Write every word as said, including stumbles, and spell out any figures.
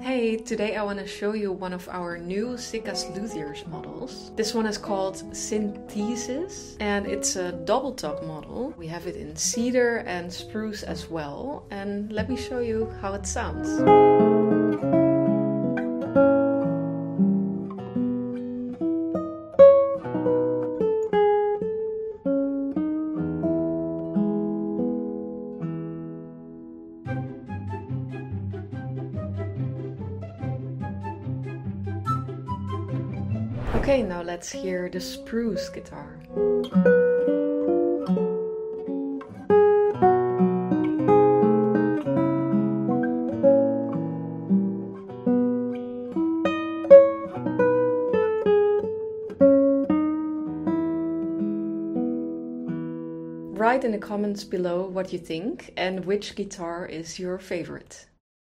Hey, today I want to show you one of our new Sikkes Luthiers models. This one is called Synthesis and it's a double top model. We have it in cedar and spruce as well, and let me show you how it sounds. Okay, now let's hear the spruce guitar. Write in the comments below what you think and which guitar is your favorite.